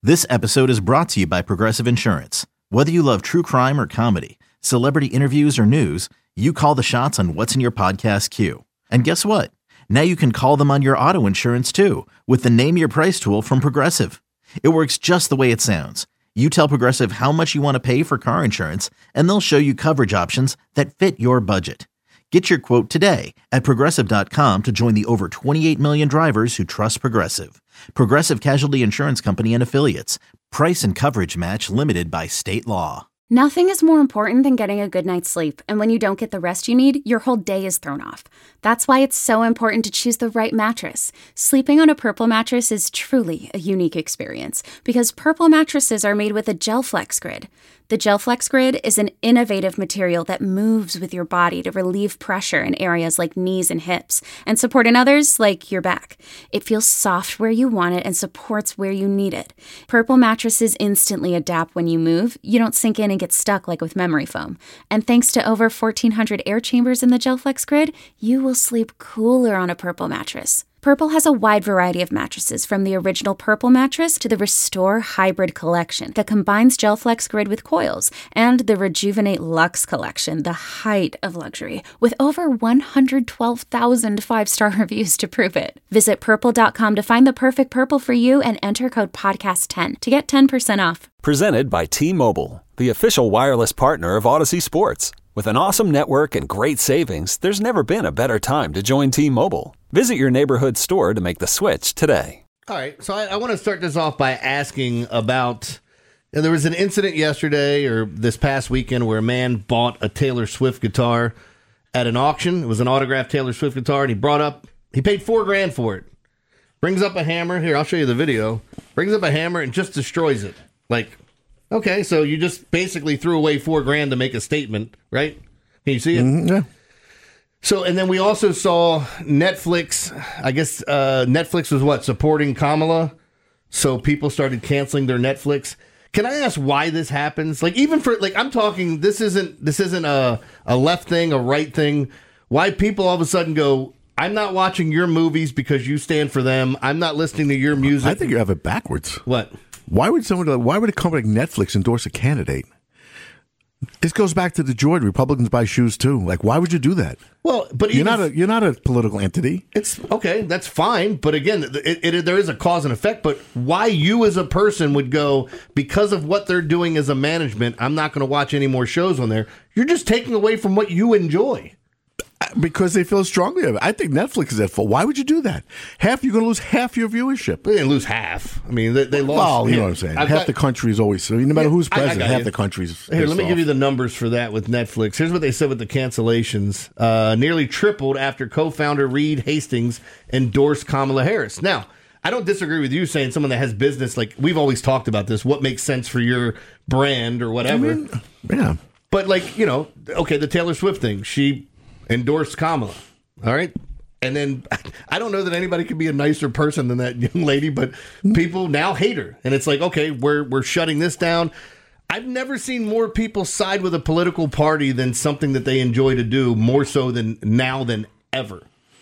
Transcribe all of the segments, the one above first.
This episode is brought to you by Progressive Insurance. Whether you love true crime or comedy, celebrity interviews or news, you call the shots on what's in your podcast queue. And guess what? Now you can call them on your auto insurance too with the Name Your Price tool from Progressive. It works just the way it sounds. You tell Progressive how much you want to pay for car insurance, and they'll show you coverage options that fit your budget. Get your quote today at Progressive.com to join the over 28 million drivers who trust Progressive. Progressive Casualty Insurance Company and Affiliates. Price and coverage match limited by state law. Nothing is more important than getting a good night's sleep, and when you don't get the rest you need, your whole day is thrown off. That's why it's so important to choose the right mattress. Sleeping on a Purple mattress is truly a unique experience because Purple mattresses are made with a GelFlex Grid. The GelFlex Grid is an innovative material that moves with your body to relieve pressure in areas like knees and hips and support in others like your back. It feels soft where you want it and supports where you need it. Purple mattresses instantly adapt when you move. You don't sink in and get stuck like with memory foam. And thanks to over 1,400 air chambers in the GelFlex Grid, you will sleep cooler on a Purple mattress. Purple has a wide variety of mattresses, from the original Purple mattress to the Restore Hybrid collection that combines GelFlex Grid with coils, and the Rejuvenate Luxe collection, the height of luxury, with over 112,000 five-star reviews to prove it. Visit Purple.com to find the perfect Purple for you and enter code PODCAST10 to get 10% off. Presented by T-Mobile, the official wireless partner of Odyssey Sports. With an awesome network and great savings, there's never been a better time to join T-Mobile. Visit your neighborhood store to make the switch today. All right, so I want to start this off by asking about, there was an incident yesterday or this past weekend where a man bought a Taylor Swift guitar at an auction. It was an autographed Taylor Swift guitar, and he paid $4,000 for it. Brings up a hammer. Here, I'll show you the video. Brings up a hammer and just destroys it. Like, okay, so you just basically threw away $4,000 to make a statement, right? Can you see it? Mm-hmm, yeah. So, and then we also saw Netflix. I guess Netflix was supporting Kamala. So people started canceling their Netflix. Can I ask why this happens? Like, even for, like, I'm talking, this isn't a left thing, a right thing. Why people all of a sudden go, I'm not watching your movies because you stand for them. I'm not listening to your music. I think you have it backwards. What? Why would a company like Netflix endorse a candidate? This goes back to the Jordan. Republicans buy shoes too. Like, why would you do that? Well, but you're not a political entity. It's okay. That's fine. But again, there is a cause and effect. But why you as a person would go, because of what they're doing as a management, I'm not going to watch any more shows on there. You're just taking away from what you enjoy. Because they feel strongly of it. I think Netflix is at fault. Why would you do that? You're going to lose half your viewership. They didn't lose half. I mean, they lost. Well, you know what I'm saying. Half the country is always, no matter who's president, half the country's. Here, let me give you the numbers for that with Netflix. Here's what they said with the cancellations. Nearly tripled after co-founder Reed Hastings endorsed Kamala Harris. Now, I don't disagree with you saying someone that has business, like we've always talked about this, what makes sense for your brand or whatever. Yeah. But okay, the Taylor Swift thing, she endorsed Kamala. All right. And then I don't know that anybody could be a nicer person than that young lady, but people now hate her. And it's like, okay, we're shutting this down. I've never seen more people side with a political party than something that they enjoy to do, more so than now than ever.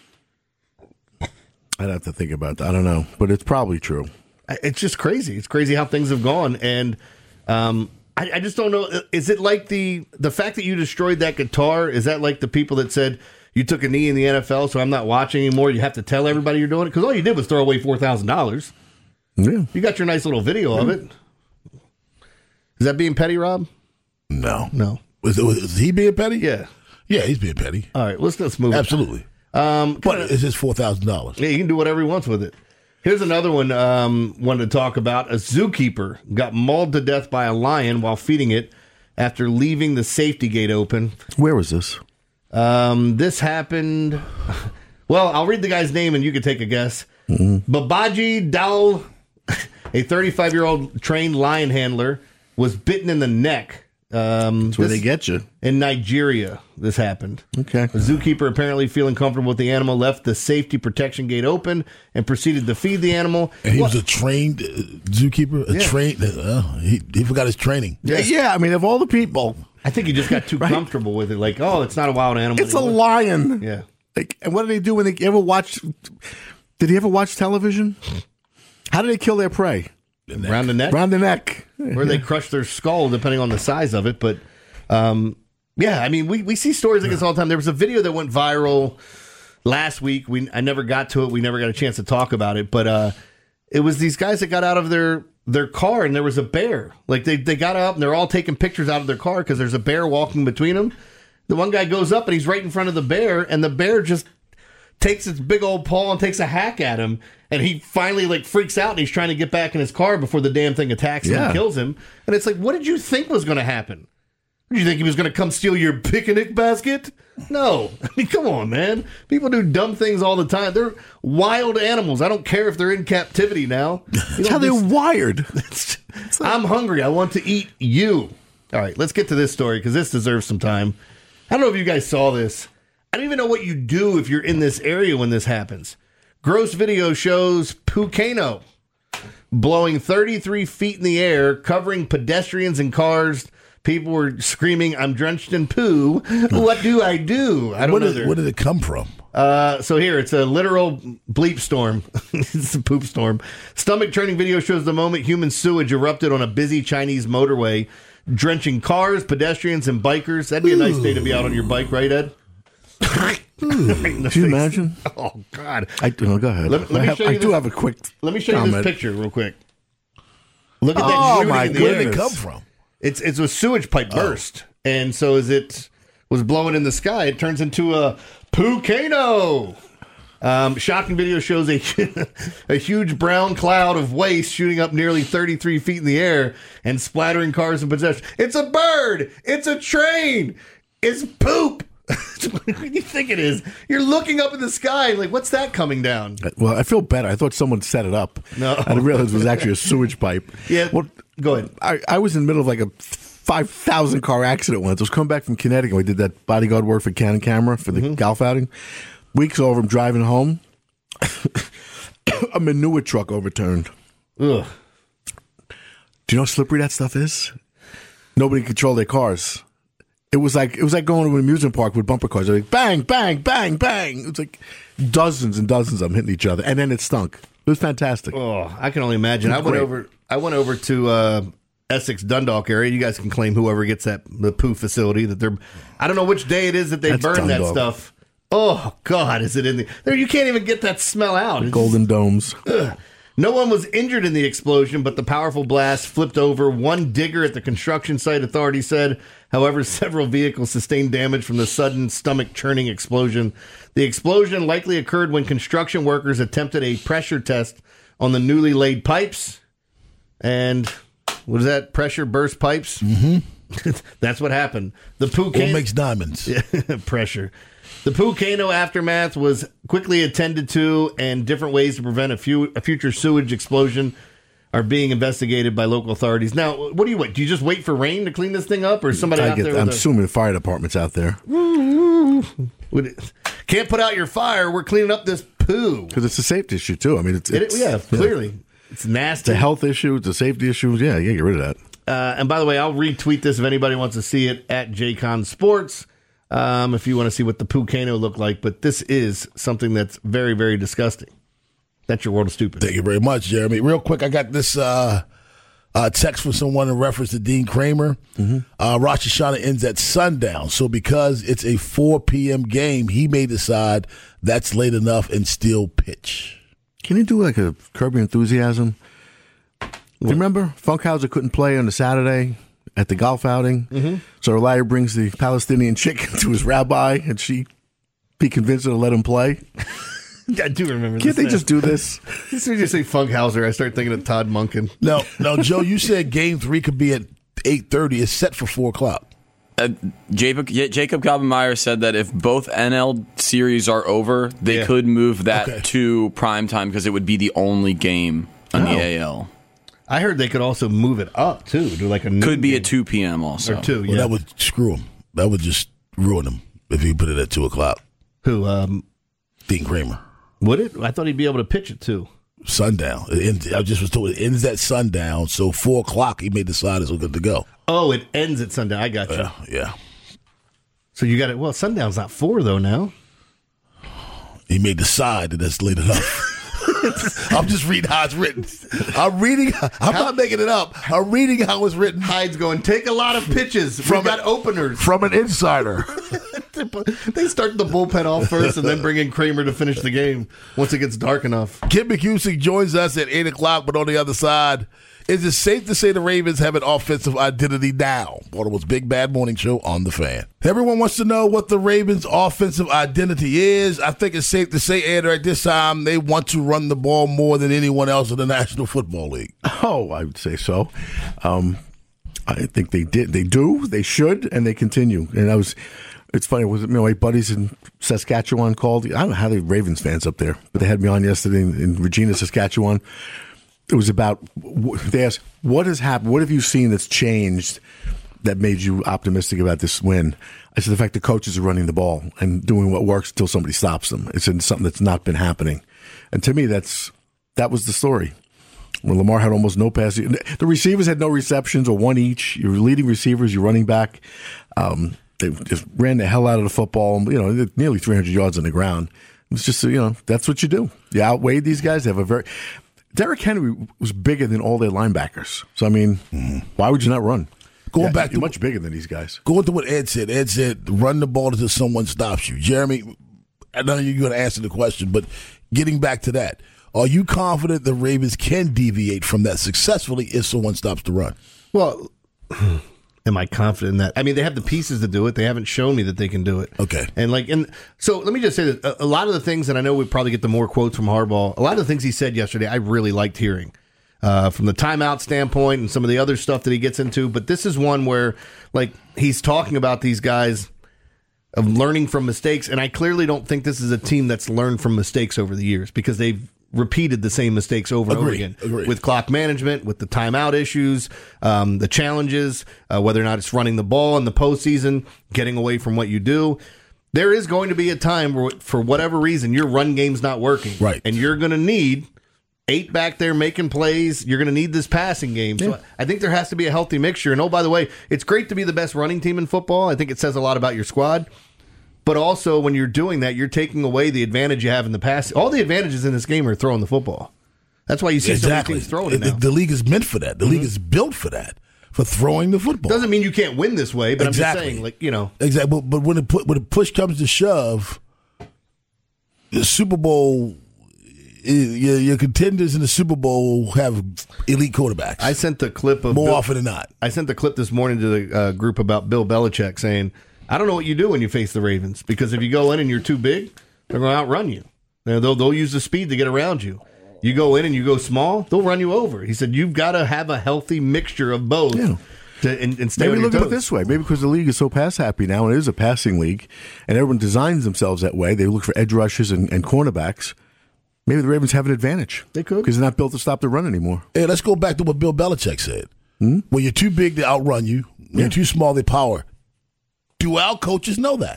I'd have to think about that. I don't know, but it's probably true. It's just crazy. It's crazy how things have gone. And I just don't know. Is it like the fact that you destroyed that guitar? Is that like the people that said you took a knee in the NFL, so I'm not watching anymore? You have to tell everybody you're doing it? Because all you did was throw away $4,000. Yeah. You got your nice little video of it. Is that being petty, Rob? No. Was he being petty? Yeah. Yeah, he's being petty. All right, let's move. Absolutely. But it's just $4,000. Yeah, he can do whatever he wants with it. Here's another one wanted to talk about. A zookeeper got mauled to death by a lion while feeding it after leaving the safety gate open. Where was this? This happened... Well, I'll read the guy's name and you can take a guess. Mm-hmm. Babaji Dal, a 35-year-old trained lion handler, was bitten in the neck. That's where they get you. In Nigeria, this happened. Okay. A zookeeper, apparently feeling comfortable with the animal, left the safety protection gate open and proceeded to feed the animal. And he was a trained zookeeper? He forgot his training. Yeah, I mean, of all the people... I think he just got too comfortable with it. Like, oh, it's not a wild animal It's anymore. a lion. Yeah. Like, and what do they do when they ever watch... Did he ever watch television? How do they kill their prey? Around the neck? Around the neck. Where they crush their skull, depending on the size of it. But, yeah, I mean, we see stories like this all the time. There was a video that went viral last week. I never got to it. We never got a chance to talk about it. But it was these guys that got out of their car, and there was a bear. Like, they got up, and they're all taking pictures out of their car because there's a bear walking between them. The one guy goes up, and he's right in front of the bear, and the bear just takes its big old paw and takes a hack at him. And he finally, like, freaks out, and he's trying to get back in his car before the damn thing attacks him and kills him. And it's like, what did you think was going to happen? Did you think he was going to come steal your picnic basket? No. I mean, come on, man. People do dumb things all the time. They're wild animals. I don't care if they're in captivity now. That's how they're wired. I'm hungry. I want to eat you. All right, let's get to this story because this deserves some time. I don't know if you guys saw this. I don't even know what you do if you're in this area when this happens. Gross video shows Pukeno blowing 33 feet in the air, covering pedestrians and cars. People were screaming, "I'm drenched in poo. What do I do?" I don't know. Where did it come from? So here, it's a literal bleep storm. It's a poop storm. Stomach-churning video shows the moment human sewage erupted on a busy Chinese motorway, drenching cars, pedestrians, and bikers. That'd be a nice day to be out on your bike, right, Ed? Can you imagine? Oh, God. Go ahead. I do have a quick Let me show you this picture real quick. Look at that. Oh, my goodness. Where did it come from? It's a sewage pipe burst. And so as it was blowing in the sky, it turns into a Pukeno. Shocking video shows a huge brown cloud of waste shooting up nearly 33 feet in the air and splattering cars and pedestrians. It's a bird. It's a train. It's poop. What do you think it is? You're looking up in the sky like, what's that coming down? Well, I feel better. I thought someone set it up. No. I didn't realize it was actually a sewage pipe. Yeah. Well, go ahead. I was in the middle of like a 5,000 car accident once. I was coming back from Connecticut. We did that bodyguard work for Canon Camera for the golf outing. Weeks over, I'm driving home. A manure truck overturned. Ugh. Do you know how slippery that stuff is? Nobody can control their cars. It was like going to an amusement park with bumper cars. They're like bang, bang, bang, bang. It was like dozens and dozens of them hitting each other, and then it stunk. It was fantastic. Oh, I can only imagine. I went over to Essex Dundalk area. You guys can claim whoever gets the poo facility that they're. I don't know which day it is that they burn that stuff. Oh God, is it in there? You can't even get that smell out. Golden domes. Ugh. No one was injured in the explosion, but the powerful blast flipped over one digger at the construction site, authorities said. However, several vehicles sustained damage from the sudden stomach-churning explosion. The explosion likely occurred when construction workers attempted a pressure test on the newly laid pipes. And what is that? Pressure burst pipes? Mm-hmm. That's what happened. The Pukeno What makes diamonds? Pressure. The Pukeno aftermath was quickly attended to, and different ways to prevent a future sewage explosion are being investigated by local authorities. Now, what do you wait? Do you just wait for rain to clean this thing up, or somebody out there? I'm assuming the fire department's out there. Can't put out your fire. We're cleaning up this poo. Because it's a safety issue, too. I mean, clearly. It's nasty. It's a health issue. It's a safety issue. Yeah, get rid of that. And by the way, I'll retweet this if anybody wants to see it at JCon Sports. If you want to see what the Pukeno looked like. But this is something that's very, very disgusting. That's your world of stupid. Thank you very much, Jeremy. Real quick, I got this text from someone in reference to Dean Kramer. Mm-hmm. Rosh Hashanah ends at sundown. So because it's a 4 p.m. game, he may decide that's late enough and still pitch. Can you do like a Curb Your Enthusiasm? Do you remember Funkhauser couldn't play on the Saturday at the golf outing? Mm-hmm. So Elijah brings the Palestinian chick to his rabbi, and be convinced to let him play. I do remember this. Can't they just do this? As soon as you say Funkhauser, I start thinking of Todd Monken. No, Joe, you said Game 3 could be at 8:30. It's set for 4 o'clock. Jacob Koppenmeyer said that if both NL series are over, they could move that to prime time because it would be the only game on the AL. I heard they could also move it up, too. Do like a could be at 2 p.m. also. Or 2, Well, that would screw them. That would just ruin them if you put it at 2 o'clock. Who? Dean Kramer. Would it? I thought he'd be able to pitch it, too. Sundown. I just was told it ends at sundown, so 4 o'clock he may decide it's good to go. Oh, it ends at sundown. I got you. Yeah. So you got it. Well, sundown's not 4, though, now. He may decide that that's late enough. I'm just reading how it's written. I'm not making it up. I'm reading how it's written. Hyde's going, take a lot of pitches. We've got openers. From an insider. They start the bullpen off first and then bring in Kramer to finish the game once it gets dark enough. Kim McCusick joins us at 8 o'clock, but on the other side, is it safe to say the Ravens have an offensive identity now? Baltimore's Big Bad Morning Show on The Fan. Everyone wants to know what the Ravens' offensive identity is. I think it's safe to say, Andrew, at this time, they want to run the ball more than anyone else in the National Football League. Oh, I would say so. I think they do, they should, and they continue. And it's funny, my buddies in Saskatchewan called. I don't know how they Ravens fans up there, but they had me on yesterday in Regina, Saskatchewan. It was about, they asked, what has happened? What have you seen that's changed that made you optimistic about this win? I said, the fact the coaches are running the ball and doing what works until somebody stops them. It's something that's not been happening. And to me, that was the story. When Lamar had almost no passing. The receivers had no receptions or one each. Your leading receivers, your running back, they just ran the hell out of the football. Nearly 300 yards on the ground. It was just, that's what you do. You outweighed these guys. They have Derrick Henry was bigger than all their linebackers. So, why would you not run? Going back to much bigger than these guys. Going to what Ed said. Ed said, run the ball until someone stops you. Jeremy, I know you're going to answer the question, but getting back to that, are you confident the Ravens can deviate from that successfully if someone stops the run? Well, am I confident in that? They have the pieces to do it. They haven't shown me that they can do it. Okay. And so let me just say that a lot of the things, and I know we probably get the more quotes from Harbaugh, a lot of the things he said yesterday I really liked hearing. From the timeout standpoint and some of the other stuff that he gets into. But this is one where, he's talking about these guys of learning from mistakes. And I clearly don't think this is a team that's learned from mistakes over the years because they've repeated the same mistakes over and over again with clock management, with the timeout issues, the challenges, whether or not it's running the ball in the postseason, getting away from what you do. There is going to be a time where, for whatever reason, your run game's not working. Right. And you're going to need 8 back there making plays. You're going to need this passing game. So I think there has to be a healthy mixture. And, oh, by the way, it's great to be the best running team in football. I think it says a lot about your squad. But also, when you're doing that, you're taking away the advantage you have in the pass. All the advantages in this game are throwing the football. That's why you see so many teams throwing it now. The league is meant for that. The league is built for that, for throwing the football. Doesn't mean you can't win this way, but I'm just saying, Exactly. But when the push comes to shove, the Super Bowl, your contenders in the Super Bowl have elite quarterbacks. I sent the clip of more often than not. I sent the clip this morning to the group about Bill Belichick saying, I don't know what you do when you face the Ravens, because if you go in and you're too big, they're going to outrun you. They'll use the speed to get around you. You go in and you go small, they'll run you over. He said you've got to have a healthy mixture of both. Yeah. And stay Maybe on your look at toes. it this way. Maybe because the league is so pass happy now, and it is a passing league, and everyone designs themselves that way. They look for edge rushers and cornerbacks. Maybe the Ravens have an advantage. They could. Because they're not built to stop the run anymore. Hey, let's go back to what Bill Belichick said. When you're too big, they outrun you. When you're too small, they power. Do our coaches know that?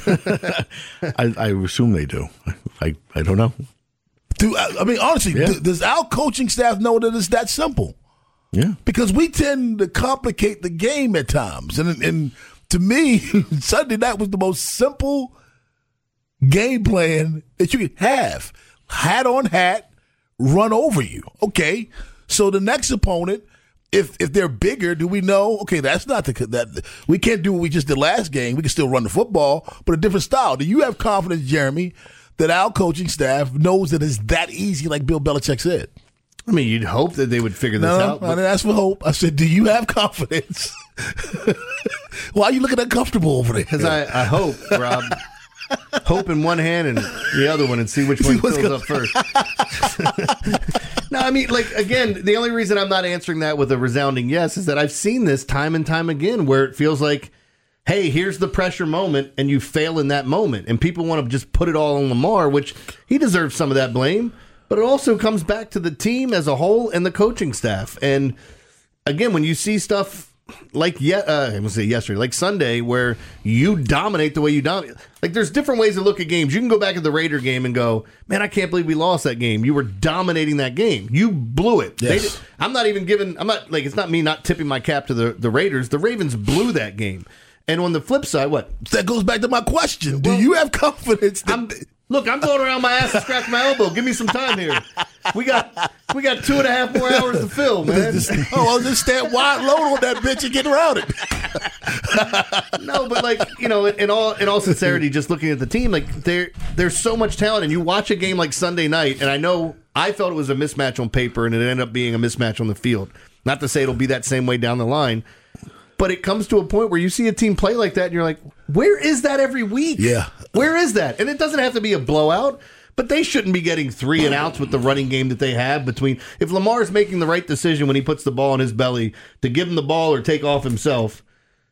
I assume they do. I don't know. Honestly, does our coaching staff know that it's that simple? Yeah. Because we tend to complicate the game at times. And to me, Sunday night was the most simple game plan that you could have. Hat on hat, run over you. Okay, so the next opponent, if they're bigger, do we know? Okay, that's not that we can't do what we just did last game. We can still run the football, but a different style. Do you have confidence, Jeremy, that our coaching staff knows that it's that easy, like Bill Belichick said? You'd hope that they would figure this out. I didn't ask for hope. I said, do you have confidence? Why are you looking uncomfortable over there? Because I hope, Rob. Hope in one hand and the other one, and see which one fills up first. No, again, the only reason I'm not answering that with a resounding yes is that I've seen this time and time again where it feels like, hey, here's the pressure moment, and you fail in that moment. And people want to just put it all on Lamar, which he deserves some of that blame. But it also comes back to the team as a whole and the coaching staff. And again, when you see stuff like yesterday, like Sunday, where you dominate the way you dominate. There's different ways to look at games. You can go back at the Raider game and go, man, I can't believe we lost that game. You were dominating that game. You blew it. Yes. It's not me not tipping my cap to the Raiders. The Ravens blew that game. And on the flip side, what? That goes back to my question. Do you have confidence? Look, I'm going around my ass and scratch my elbow. Give me some time here. We got 2.5 more hours to fill, man. I'll just stand wide load on that bitch and get around it. No, but in all sincerity, just looking at the team, there's so much talent, and you watch a game like Sunday night, and I felt it was a mismatch on paper, and it ended up being a mismatch on the field. Not to say it'll be that same way down the line, but it comes to a point where you see a team play like that, and you're like, where is that every week? Yeah. Where is that? And it doesn't have to be a blowout, but they shouldn't be getting 3 and outs with the running game that they have between. If Lamar's making the right decision when he puts the ball in his belly to give him the ball or take off himself,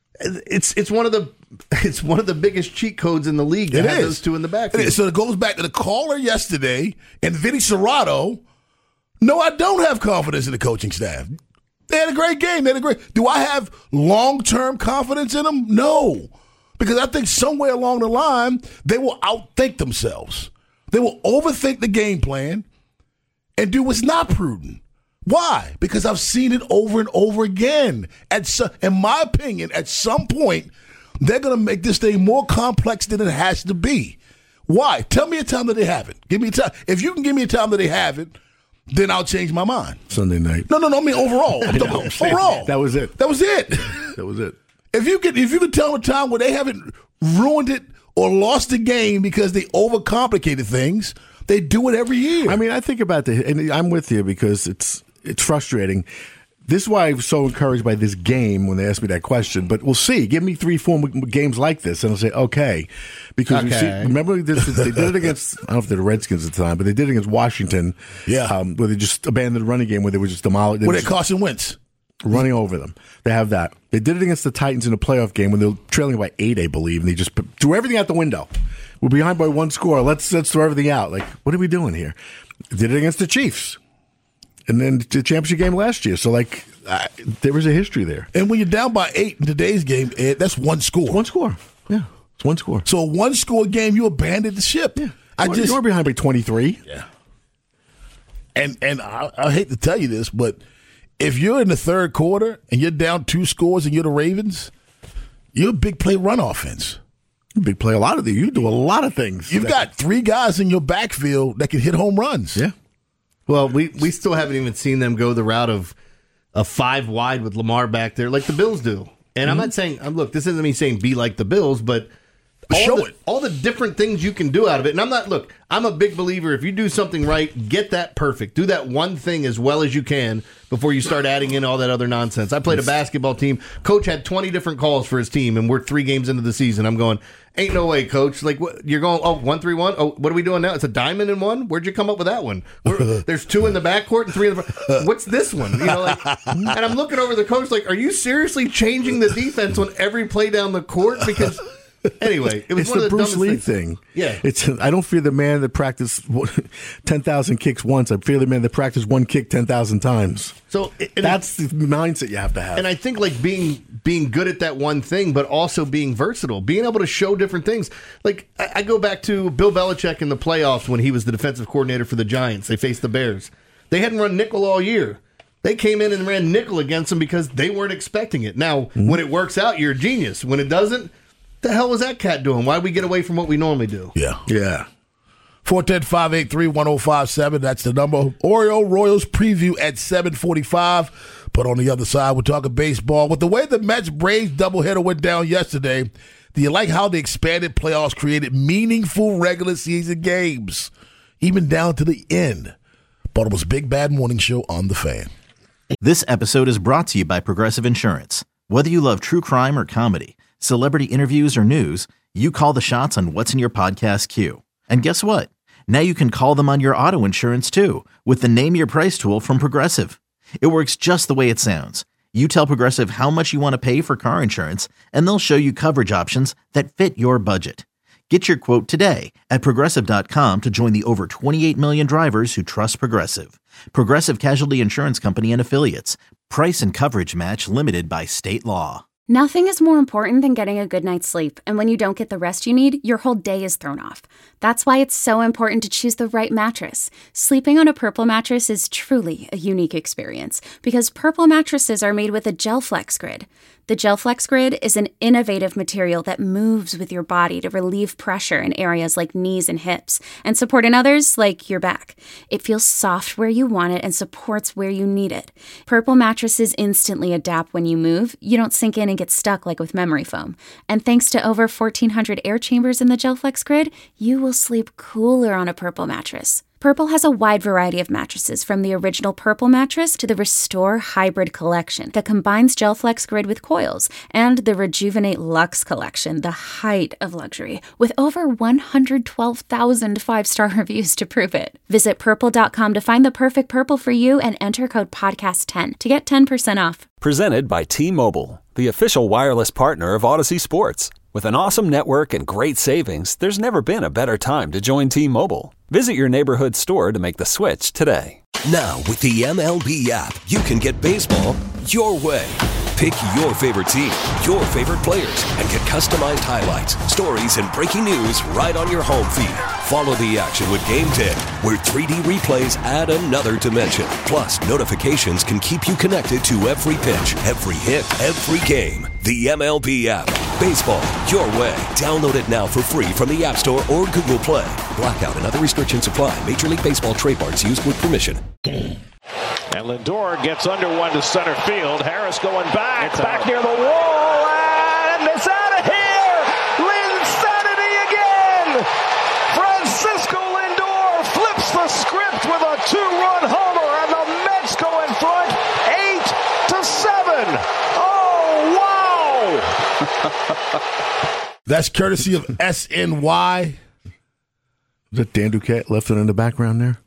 it's one of the biggest cheat codes in the league to have those two in the backfield. So it goes back to the caller yesterday and Vinny Serrato. No, I don't have confidence in the coaching staff. They had a great game. Do I have long-term confidence in them? No. Because I think somewhere along the line, they will outthink themselves. They will overthink the game plan and do what's not prudent. Why? Because I've seen it over and over again. In my opinion, at some point, they're going to make this thing more complex than it has to be. Why? Tell me a time that they haven't. Give me a time. If you can give me a time that they haven't, then I'll change my mind. Talking Sunday night. No. I mean overall. Overall. That was it. That was it. That was it. If you could tell a time where they haven't ruined it or lost the game because they overcomplicated things, they do it every year. I mean, I think about and I'm with you because it's frustrating. This is why I'm so encouraged by this game when they ask me that question. But we'll see. Give me 3-4 games like this, and I'll say, okay. Because we see, remember, they did it against, I don't know if they're the Redskins at the time, but they did it against Washington. Yeah. Where they just abandoned the running game, where they were just demolished. Where they Carson Wentz. Running over them. They have that. They did it against the Titans in a playoff game when they were trailing by 8, I believe, and they just threw everything out the window. We're behind by 1 score. Let's throw everything out. Like, what are we doing here? Did it against the Chiefs. And then the championship game last year. So, there was a history there. And when you're down by 8 in today's game, Ed, that's 1 score. It's 1 score. Yeah. It's 1 score. So, a 1-score game, you abandoned the ship. Yeah. You were behind by 23. Yeah. And I hate to tell you this, but if you're in the third quarter and you're down 2 scores and you're the Ravens, you're a big play run offense. Big play a lot of these. You do a lot of things. You've got 3 guys in your backfield that can hit home runs. Yeah. Well, we still haven't even seen them go the route of a 5 wide with Lamar back there like the Bills do. And I'm not saying, look, this isn't me saying be like the Bills, but all the different things you can do out of it. And I'm a big believer, if you do something right, get that perfect. Do that one thing as well as you can before you start adding in all that other nonsense. I played a basketball team. Coach had 20 different calls for his team, and we're 3 games into the season. I'm going, ain't no way, Coach. Like, what, you're going, 1-3-1? Oh, what are we doing now? It's a diamond in one? Where'd you come up with that one? There's 2 in the backcourt and 3 in the front. What's this one? And I'm looking over the coach like, are you seriously changing the defense on every play down the court? Because anyway, it was it's one the of the Bruce Lee things. thing. Yeah, I don't fear the man that practiced 10,000 kicks once. I fear the man that practiced 1 kick 10,000 times. So that's the mindset you have to have. And I think being good at that one thing, but also being versatile, being able to show different things. Like I go back to Bill Belichick in the playoffs when he was the defensive coordinator for the Giants. They faced the Bears. They hadn't run nickel all year. They came in and ran nickel against them because they weren't expecting it. Now, when it works out, you're a genius. When it doesn't, the hell was that cat doing? Why'd we get away from what we normally do? Yeah. 410-583-1057. That's the number. Oreo Royals preview at 7:45. But on the other side, we're talking baseball. With the way the Mets-Braves doubleheader went down yesterday, do you like how the expanded playoffs created meaningful regular season games, even down to the end? Baltimore's Big Bad Morning Show on The Fan. This episode is brought to you by Progressive Insurance. Whether you love true crime or comedy, celebrity interviews or news, you call the shots on what's in your podcast queue. And guess what? Now you can call them on your auto insurance too with the Name Your Price tool from Progressive. It works just the way it sounds. You tell Progressive how much you want to pay for car insurance, and they'll show you coverage options that fit your budget. Get your quote today at Progressive.com to join the over 28 million drivers who trust Progressive. Progressive Casualty Insurance Company and Affiliates. Price and coverage match limited by state law. Nothing is more important than getting a good night's sleep, and when you don't get the rest you need, your whole day is thrown off. That's why it's so important to choose the right mattress. Sleeping on a Purple mattress is truly a unique experience, because Purple mattresses are made with a Gel Flex grid. The GelFlex Grid is an innovative material that moves with your body to relieve pressure in areas like knees and hips and support in others like your back. It feels soft where you want it and supports where you need it. Purple mattresses instantly adapt when you move. You don't sink in and get stuck like with memory foam. And thanks to over 1,400 air chambers in the GelFlex Grid, you will sleep cooler on a Purple mattress. Purple has a wide variety of mattresses, from the original Purple mattress to the Restore Hybrid collection that combines GelFlex Grid with coils, and the Rejuvenate Luxe collection, the height of luxury, with over 112,000 five-star reviews to prove it. Visit purple.com to find the perfect Purple for you and enter code podcast10 to get 10% off. Presented by T-Mobile, the official wireless partner of Odyssey Sports. With an awesome network and great savings, there's never been a better time to join T-Mobile. Visit your neighborhood store to make the switch today. Now, with the MLB app, you can get baseball your way. Pick your favorite team, your favorite players, and get customized highlights, stories, and breaking news right on your home feed. Follow the action with Game Day, where 3D replays add another dimension. Plus, notifications can keep you connected to every pitch, every hit, every game. The MLB app. Baseball your way. Download it now for free from the App Store or Google Play. Blackout and other restrictions apply. Major League Baseball trademarks used with permission. And Lindor gets under one to center field. Harris going back near the wall, and it's out of here! Linsanity again! Francisco Lindor flips the script with a two-run homer, and the Mets go in front 8-7. Oh, wow! That's courtesy of SNY. Is that Dan Duquette left it in the background there?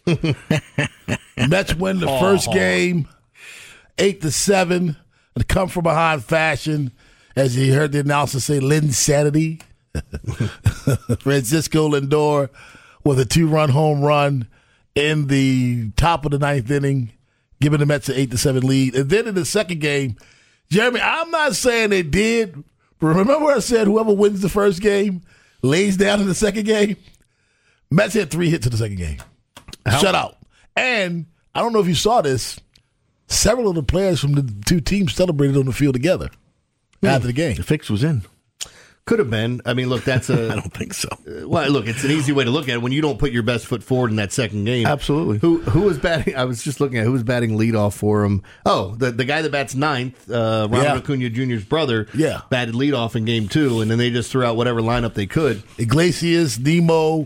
Mets win the first game 8-7. And come from behind fashion, as you heard the announcer say, Linsanity. Francisco Lindor with a two-run home run in the top of the ninth inning, giving the Mets an 8-7 lead. And then in the second game, Jeremy, I'm not saying they did, but remember I said whoever wins the first game lays down in the second game? Mets had 3 hits in the second game. Shutout. And I don't know if you saw this, several of the players from the two teams celebrated on the field together after the game. The fix was in. Could have been. I mean, look, that's a... I don't think so. Well, look, it's an easy way to look at it when you don't put your best foot forward in that second game. Absolutely. Who was batting? I was just looking at who was batting leadoff for him. Oh, the guy that bats ninth, Ronald Acuna Jr.'s brother, batted leadoff in game 2, and then they just threw out whatever lineup they could. Iglesias, Nemo,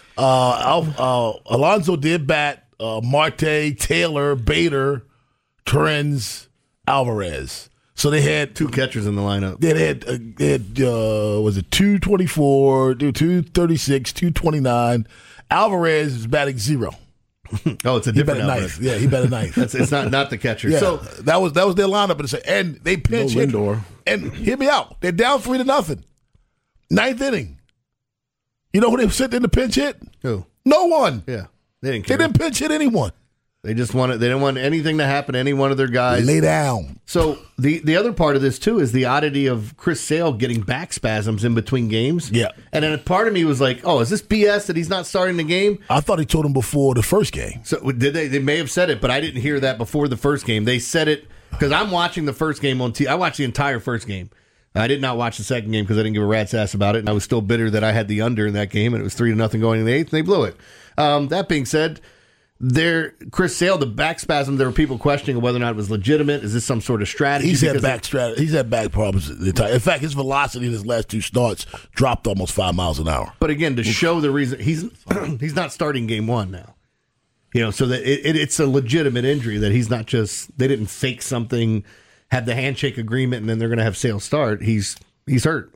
Alonso did bat, Marte, Taylor, Bader, Torrens, Alvarez. So they had 2 catchers in the lineup. They had was it 224, 236, 229. Alvarez is batting 0. Oh, it's a different Alvarez. Yeah, he batted ninth. It's not the catcher. Yeah, so that was their lineup, and they pinch hit. Lindor. And hear me out. They're down 3-0. Ninth inning. You know who they sent in the pinch hit? Who? No one. Yeah, they didn't care. They didn't pinch hit anyone. They just wanted. They didn't want anything to happen to any one of their guys. Lay down. So the other part of this too is the oddity of Chris Sale getting back spasms in between games. Yeah, and then a part of me was like, "Oh, is this BS that he's not starting the game?" I thought he told him before the first game. So did they? They may have said it, but I didn't hear that before the first game. They said it because I'm watching the first game on TV. I watched the entire first game. I did not watch the second game because I didn't give a rat's ass about it, and I was still bitter that I had the under in that game, and it was 3-0 going in the 8th, and they blew it. That being said, Chris Sale, the back spasm, there were people questioning whether or not it was legitimate. Is this some sort of strategy? He's had back problems the entire. In fact, his velocity in his last 2 starts dropped almost 5 miles an hour. But again, to show the reason he's not starting game 1 now. You know, so that it's a legitimate injury that he's not just they didn't fake something, have the handshake agreement, and then they're going to have Sale start. He's hurt.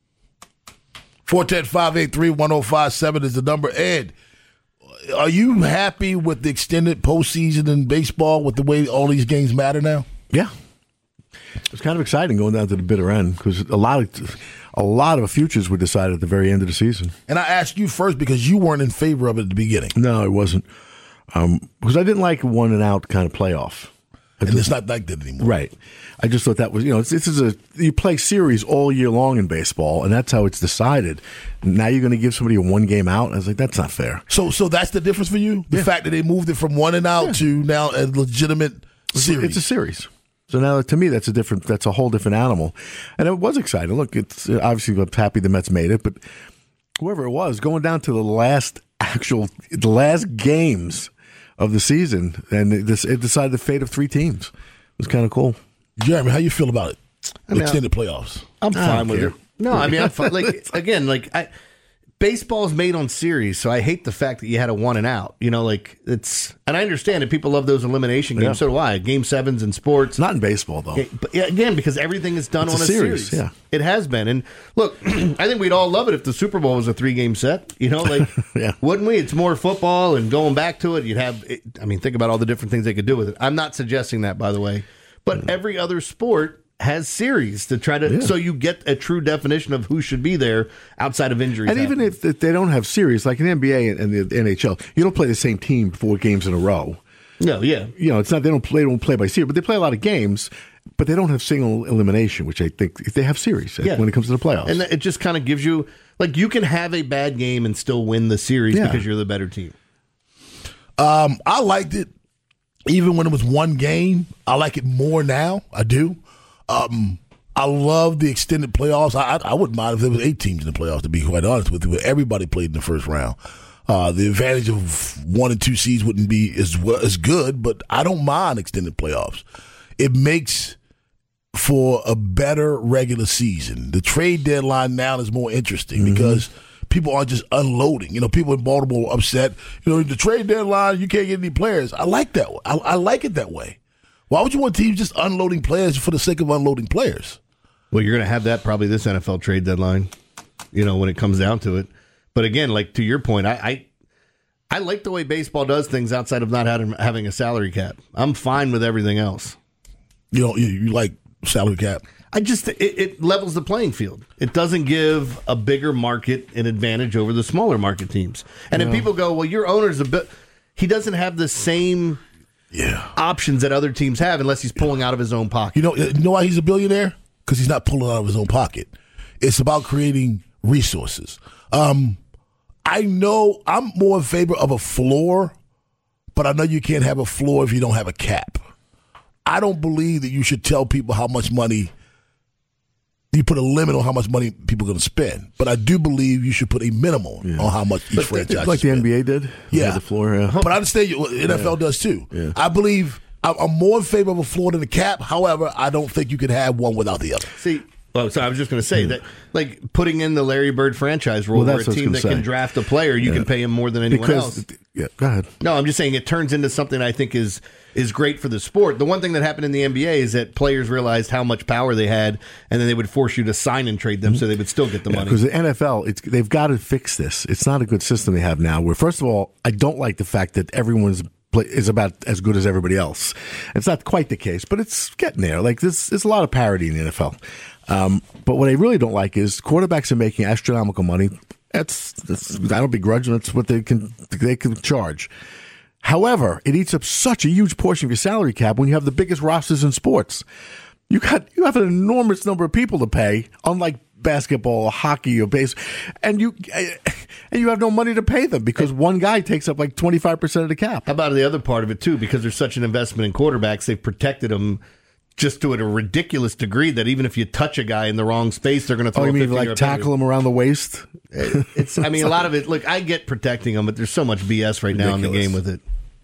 410-583-1057 is the number. Ed, are you happy with the extended postseason in baseball with the way all these games matter now? Yeah. It's kind of exciting going down to the bitter end because a lot of futures were decided at the very end of the season. And I asked you first because you weren't in favor of it at the beginning. No, I wasn't. Because I didn't like a one-and-out kind of playoff. And it's not like that anymore. Right. I just thought that was, you play series all year long in baseball, and that's how it's decided. Now you're going to give somebody a one-game out? I was like, that's not fair. So that's the difference for you? The fact that they moved it from one and out to now a legitimate series? It's a series. So now, to me, that's a whole different animal. And it was exciting. Look, it's obviously I'm happy the Mets made it, but whoever it was, going down to the last games of the season, and it decided the fate of 3 teams. It was kind of cool. Jeremy, how you feel about it? Extended playoffs. I'm fine with it. No, I mean, I'm fine. Baseball's made on series, so I hate the fact that you had a 1 and out. And I understand that people love those elimination games. Yeah. So do I. Game 7s in sports. Not in baseball, though. But again, because everything is done on a series. Yeah. It has been. And look, I think we'd all love it if the Super Bowl was a 3-game set. Yeah. Wouldn't we? It's more football, and going back to it, think about all the different things they could do with it. I'm not suggesting that, by the way. But every other sport has series to try to, so you get a true definition of who should be there outside of injuries. And even if they don't have series, like in the NBA and the NHL, you don't play the same team 4 games in a row. No, yeah. It's not, they don't play by series, but they play a lot of games, but they don't have single elimination, which I think they have series when it comes to the playoffs. And it just kind of gives you, you can have a bad game and still win the series because you're the better team. I liked it even when it was 1 game. I like it more now. I do. I love the extended playoffs. I wouldn't mind if there was 8 teams in the playoffs, to be quite honest with you, where everybody played in the first round. The advantage of 1 and 2 seeds wouldn't be as good, but I don't mind extended playoffs. It makes for a better regular season. The trade deadline now is more interesting because people aren't just unloading. People in Baltimore are upset. The trade deadline, you can't get any players. I like that. I like it that way. Why would you want teams just unloading players for the sake of unloading players? Well, you're going to have that probably this NFL trade deadline, when it comes down to it. But again, to your point, I like the way baseball does things outside of not having a salary cap. I'm fine with everything else. You like salary cap? It levels the playing field. It doesn't give a bigger market an advantage over the smaller market teams. And if people go, well, your owner's he doesn't have the same options that other teams have unless he's pulling out of his own pocket. You know why he's a billionaire? Because he's not pulling out of his own pocket. It's about creating resources. I know I'm more in favor of a floor, but I know you can't have a floor if you don't have a cap. I don't believe that you should tell people how much money, you put a limit on how much money people are going to spend. But I do believe you should put a minimum on how much each franchise like the NBA did? Yeah. The floor, But I understand NFL does too. Yeah. I believe I'm more in favor of a floor than a cap. However, I don't think you can have one without the other. See, I was just going to say that, putting in the Larry Bird franchise rule, where a team that can draft a player, you can pay him more than anyone else. Yeah, go ahead. No, I'm just saying it turns into something I think is great for the sport. The one thing that happened in the NBA is that players realized how much power they had, and then they would force you to sign and trade them so they would still get the money. Because the NFL, they've got to fix this. It's not a good system they have now. Where, first of all, I don't like the fact that everyone's is about as good as everybody else. It's not quite the case, but it's getting there. There's a lot of parity in the NFL. But what I really don't like is quarterbacks are making astronomical money. I don't begrudge them. That's what they can charge. However, it eats up such a huge portion of your salary cap when you have the biggest rosters in sports. You have an enormous number of people to pay, unlike basketball or hockey or baseball, and you have no money to pay them because one guy takes up 25% of the cap. How about the other part of it too? Because there's such an investment in quarterbacks, they've protected them just to a ridiculous degree that even if you touch a guy in the wrong space, they're going to throw. Oh, you mean tackle him around the waist? A lot of it. Look, I get protecting them, but there's so much BS right now in the game with it.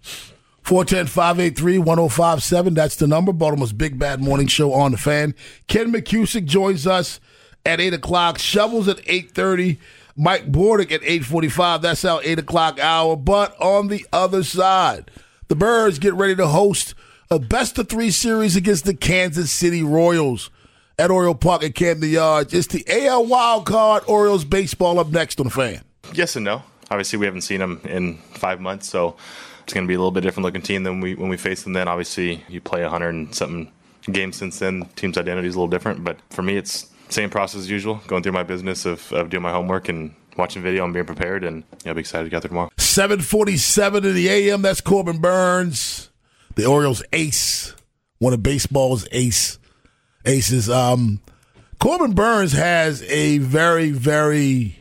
410-583-1057. That's the number. Baltimore's Big Bad Morning Show on the Fan. Ken McCusick joins us at 8 o'clock. Shovels at 8:30. Mike Bordick at 8:45. That's our 8 o'clock hour. But on the other side, the Birds get ready to host a best-of-3 series against the Kansas City Royals at Oriole Park at Camden Yards. It's the AL Wild Card. Orioles baseball up next on the Fan. Yes and no. Obviously, we haven't seen them in 5 months, so it's going to be a little bit different looking team than when we face them then. Obviously, you play 100 and something games since then. Team's identity is a little different, but for me, it's same process as usual, going through my business of doing my homework and watching video and being prepared, and I'll be excited to get there tomorrow. 7:47 in the a.m. That's Corbin Burns, the Orioles ace, one of baseball's aces. Corbin Burns has a very, very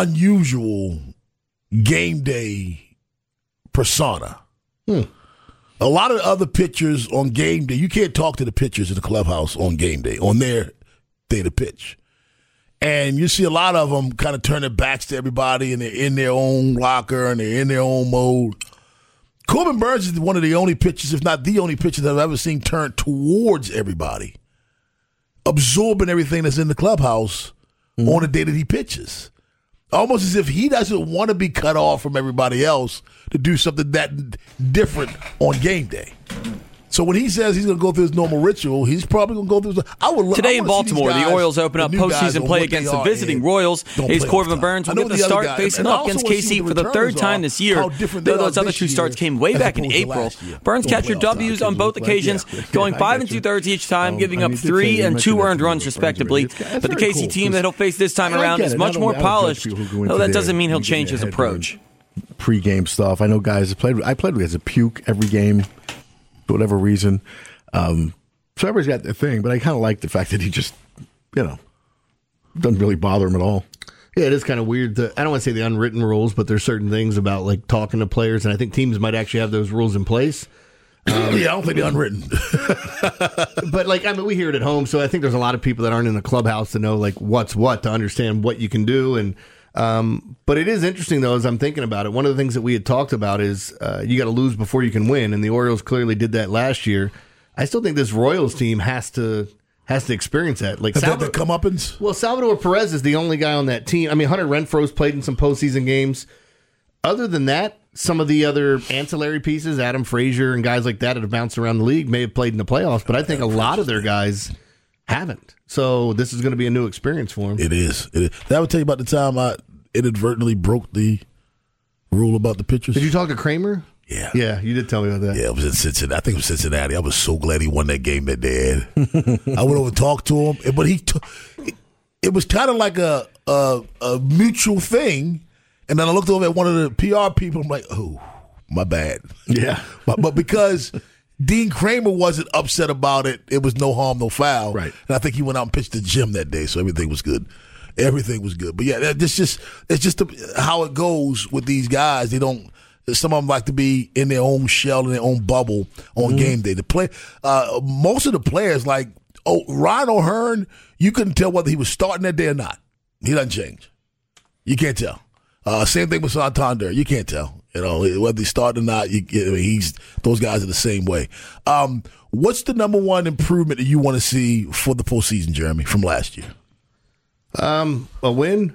unusual game day persona. A lot of the other pitchers on game day, you can't talk to the pitchers in the clubhouse on game day, on their day to pitch. And you see a lot of them kind of turn their backs to everybody, and they're in their own locker, and they're in their own mode. Corbin Burnes is one of the only pitchers, if not the only pitcher that I've ever seen turn towards everybody, absorbing everything that's in the clubhouse on the day that he pitches. Almost as if he doesn't want to be cut off from everybody else to do something that different on game day. So when he says he's going to go through his normal ritual, he's probably going to go through. Today in Baltimore, the Orioles open up postseason play against the visiting Royals. Ace Corbin Burnes will get the start facing off against KC for the third time this year. Though those other two starts came way back in April. Burnes captured W's on both occasions, going 5 2/3 each time, giving up 3 and 2 earned runs respectively. But the KC team that he'll face this time around is much more polished, though that doesn't mean he'll change his approach. Pre-game stuff. I know guys that I played with guys that puke every game. For whatever reason. So everybody's got their thing, but I kind of like the fact that he just, doesn't really bother him at all. Yeah, it is kind of weird. I don't want to say the unwritten rules, but there's certain things about like talking to players, and I think teams might actually have those rules in place. I don't think they're unwritten. But we hear it at home, so I think there's a lot of people that aren't in the clubhouse to know like what's what, to understand what you can do. And but it is interesting, though, as I'm thinking about it. One of the things that we had talked about is you got to lose before you can win, and the Orioles clearly did that last year. I still think this Royals team has to experience that. Like the comeuppance? Well, Salvador Perez is the only guy on that team. I mean, Hunter Renfroe's played in some postseason games. Other than that, some of the other ancillary pieces, Adam Frazier and guys like that have bounced around the league, may have played in the playoffs, but I think a lot of their guys haven't. So this is going to be a new experience for him. It is. Did I ever tell you about the time I inadvertently broke the rule about the pitchers? Did you talk to Kramer? Yeah. Yeah, you did tell me about that. Yeah, it was in Cincinnati. I think it was Cincinnati. I was so glad he won that game that day. I went over and talked to him, but it was kind of like a mutual thing. And then I looked over at one of the PR people. I'm like, oh, my bad. Yeah. But because Dean Kramer wasn't upset about it, it was no harm, no foul. Right. And I think he went out and pitched the gym that day, so everything was good. Everything was good. But yeah, it's just how it goes with these guys. Some of them like to be in their own shell, in their own bubble on game day. Most of the players, like Ryan O'Hearn, you couldn't tell whether he was starting that day or not. He doesn't change. You can't tell. Same thing with Santander. You can't tell. Whether he started or not. Those guys are the same way. What's the number one improvement that you want to see for the postseason, Jeremy, from last year? A win.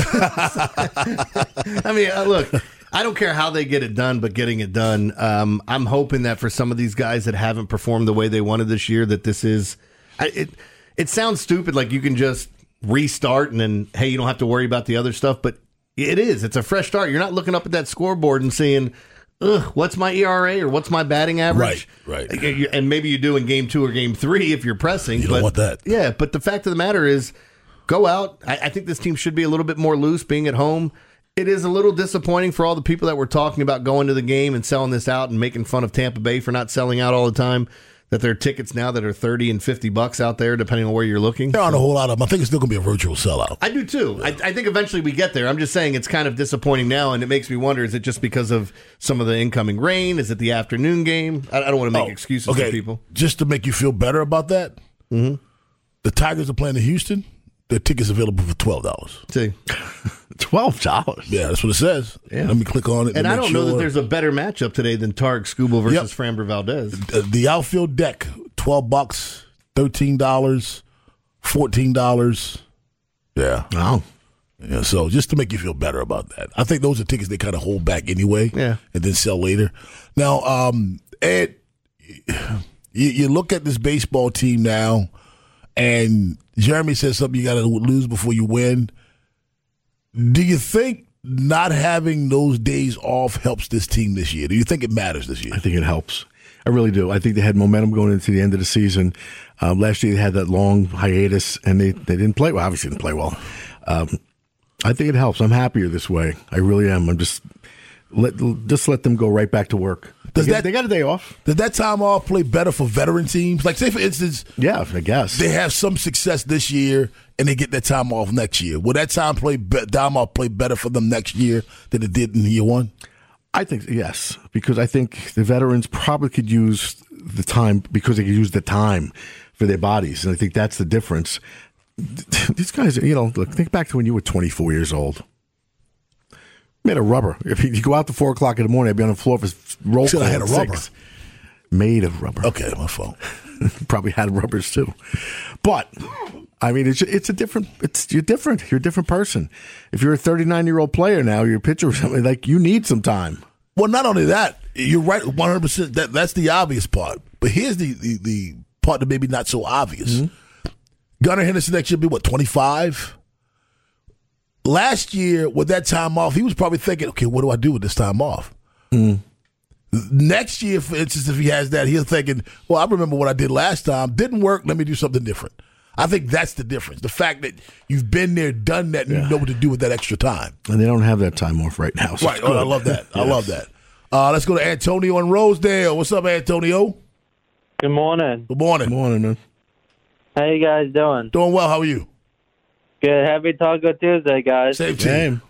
I mean, look, I don't care how they get it done, but getting it done. I'm hoping that for some of these guys that haven't performed the way they wanted this year, that this is. It sounds stupid, like you can just restart and then, hey, you don't have to worry about the other stuff, but it is. It's a fresh start. You're not looking up at that scoreboard and seeing, what's my ERA or what's my batting average? Right. And maybe you do in game 2 or game 3 if you're pressing. You don't want that. Yeah, but the fact of the matter is, go out. I think this team should be a little bit more loose being at home. It is a little disappointing for all the people that were talking about going to the game and selling this out and making fun of Tampa Bay for not selling out all the time, that there are tickets now that are $30 and $50 out there, depending on where you're looking. There aren't a whole lot of them. I think it's still going to be a virtual sellout. I do, too. I think eventually we get there. I'm just saying it's kind of disappointing now, and it makes me wonder, is it just because of some of the incoming rain? Is it the afternoon game? I don't want to make excuses for people. Just to make you feel better about that, the Tigers are playing in Houston. Their tickets available for $12. See, $12. Yeah, that's what it says. Yeah. Let me click on it. And I don't know that there's a better matchup today than Tarek Skubal versus Framber Valdez. The outfield deck, $12, $13, $14. Yeah. Wow. Yeah. So just to make you feel better about that, I think those are tickets they kind of hold back anyway. Yeah. And then sell later. Now, Ed, you look at this baseball team now. And Jeremy says something, you got to lose before you win. Do you think not having those days off helps this team this year? Do you think it matters this year? I think it helps. I really do. I think they had momentum going into the end of the season. Last year they had that long hiatus, and they didn't play well. Obviously didn't play well. I think it helps. I'm happier this way. I really am. I'm just let them go right back to work. They got a day off. Does that time off play better for veteran teams? Like, say, for instance, yeah, I guess they have some success this year and they get that time off next year. Will that time off play better for them next year than it did in year one? I think yes, because I think the veterans probably could use the time because they could use the time for their bodies, and I think that's the difference. These guys, look, think back to when you were 24 years old. Made of rubber. If you go out to 4 o'clock in the morning, I'd be on the floor for roll call. I had a rubber. Made of rubber. Okay, my fault. Probably had rubbers too, but I mean, it's a different. You're different. You're a different person. If you're a 39-year-old player now, you're a pitcher or something, like you need some time. Well, not only that, you're right, 100%. That's the obvious part. But here's the part that maybe not so obvious. Mm-hmm. Gunnar Henderson next year will be, 25? Last year, with that time off, he was probably thinking, okay, what do I do with this time off? Mm. Next year, for instance, if he has that, he's thinking, well, I remember what I did last time. Didn't work. Let me do something different. I think that's the difference. The fact that you've been there, done that, and you know what to do with that extra time. And they don't have that time off right now. So right. I love that. Yes. I love that. Let's go to Antonio in Rosedale. What's up, Antonio? Good morning. Good morning. Good morning, man. How you guys doing? Doing well. How are you? Good. Happy Taco Tuesday, guys. Same team.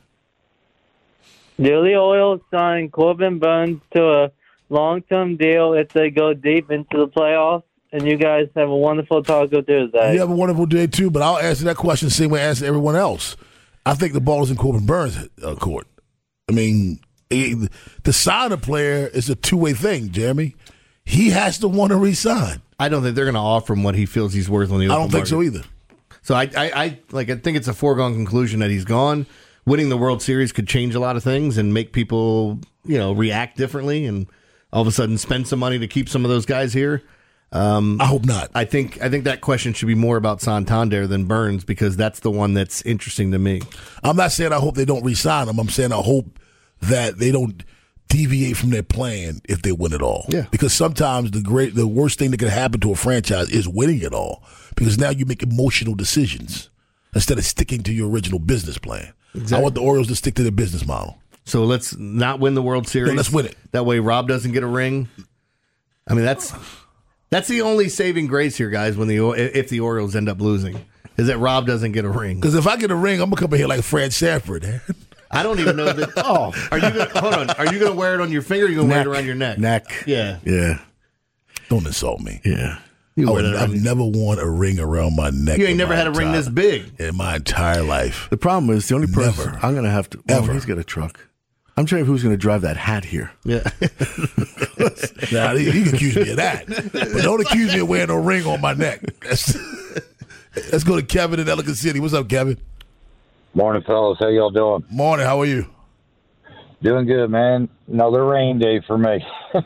The Orioles signed Corbin Burnes to a long-term deal if they go deep into the playoffs. And you guys have a wonderful Taco Tuesday. You have a wonderful day, too, but I'll answer that question the same way I answer everyone else. I think the ball is in Corbin Burnes' court. I mean, to sign a player is a two-way thing, Jeremy. He has to want to re-sign. I don't think they're going to offer him what he feels he's worth on the open market. I don't think so either. So I think it's a foregone conclusion that he's gone. Winning the World Series could change a lot of things and make people, react differently and all of a sudden spend some money to keep some of those guys here. I hope not. I think that question should be more about Santander than Burnes because that's the one that's interesting to me. I'm not saying I hope they don't re-sign him. I'm saying I hope that they don't deviate from their plan if they win it all. Yeah. Because sometimes the worst thing that can happen to a franchise is winning it all. Because now you make emotional decisions instead of sticking to your original business plan. Exactly. I want the Orioles to stick to their business model. So let's not win the World Series. Yeah, let's win it. That way Rob doesn't get a ring. I mean, that's the only saving grace here, guys, if the Orioles end up losing, is that Rob doesn't get a ring. Because if I get a ring, I'm going to come in here like Fred Sanford. I don't even know that. Oh, hold on. Are you going to wear it on your finger or are you going to wear it around your neck? Neck. Yeah. Yeah. Don't insult me. Yeah. I've never worn a ring around my neck. You ain't never had a ring this big. In my entire life. The problem is the only person I'm going to have to. Ever. He's got a truck. I'm trying who's going to drive that hat here. Yeah. Now, you can accuse me of that. But don't accuse me of wearing a ring on my neck. Let's go to Kevin in Ellicott City. What's up, Kevin? Morning, fellas. How y'all doing? Morning. How are you? Doing good, man. Another rain day for me.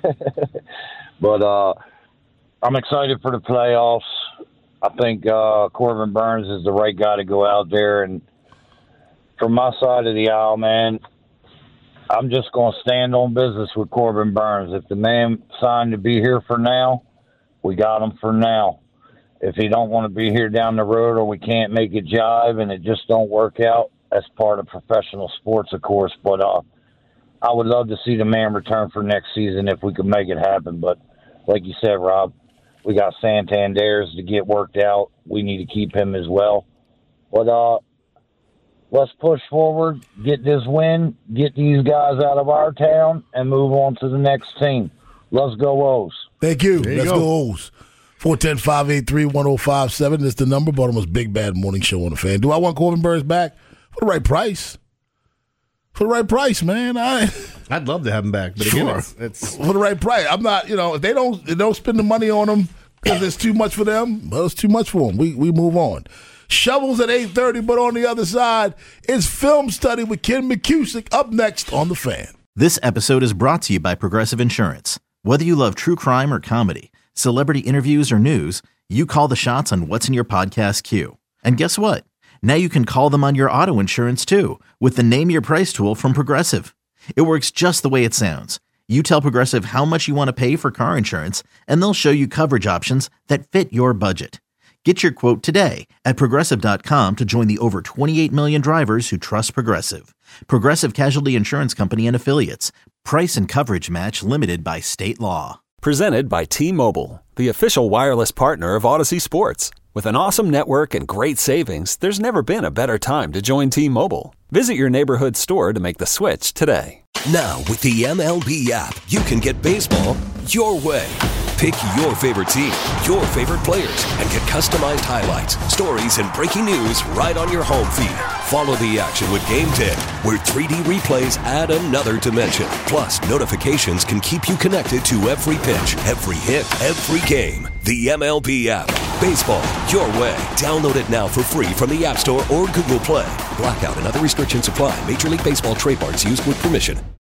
But I'm excited for the playoffs. I think Corbin Burnes is the right guy to go out there. And from my side of the aisle, man, I'm just going to stand on business with Corbin Burnes. If the man signed to be here for now, we got him for now. If he don't want to be here down the road or we can't make it jive and it just don't work out, that's part of professional sports, of course. But I would love to see the man return for next season if we could make it happen. But like you said, Rob, we got Santander's to get worked out. We need to keep him as well. But let's push forward, get this win, get these guys out of our town, and move on to the next team. Let's go, O's. Thank you. Let's go, O's. 410-583-1057 is the number. Baltimore's Big Bad Morning Show on the Fan. Do I want Corbin Burnes back? For the right price. For the right price, man. I'd love to have him back, but again, it's for the right price. I'm not, if they don't spend the money on him because it's too much for them, well, it's too much for them. We move on. Shovels at 8:30, but on the other side, it's Film Study with Ken McCusick up next on The Fan. This episode is brought to you by Progressive Insurance. Whether you love true crime or comedy, celebrity interviews or news, you call the shots on what's in your podcast queue. And guess what? Now you can call them on your auto insurance too with the Name Your Price tool from Progressive. It works just the way it sounds. You tell Progressive how much you want to pay for car insurance, and they'll show you coverage options that fit your budget. Get your quote today at Progressive.com to join the over 28 million drivers who trust Progressive. Progressive Casualty Insurance Company and Affiliates. Price and coverage match limited by state law. Presented by T-Mobile, the official wireless partner of Odyssey Sports. With an awesome network and great savings, there's never been a better time to join T-Mobile. Visit your neighborhood store to make the switch today. Now, with the MLB app, you can get baseball your way. Pick your favorite team, your favorite players, and get customized highlights, stories, and breaking news right on your home feed. Follow the action with Game Day, where 3D replays add another dimension. Plus, notifications can keep you connected to every pitch, every hit, every game. The MLB app. Baseball your way. Download it now for free from the App Store or Google Play. Blackout and other restrictions apply. Major League Baseball trademarks used with permission.